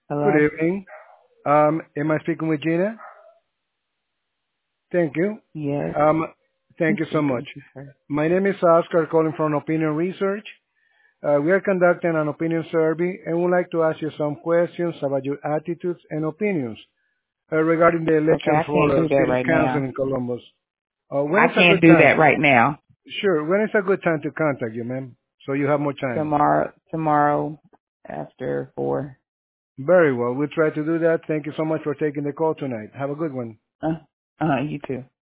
Good Hello? evening. Am I speaking with Gina? Thank you. Yes. Um, You Thank you so too. much. Thank you, sir. My name is Oscar, calling from Opinion Research. We are conducting an opinion survey and would like to ask you some questions about your attitudes and opinions regarding the Okay, election I can't for do that City right Council now. in Columbus. When I is a can't good do that time? right now. Sure. When is a good time to contact you, ma'am? So you have more time. Tomorrow after 4. Very well. We'll try to do that. Thank you so much for taking the call tonight. Have a good one. You too.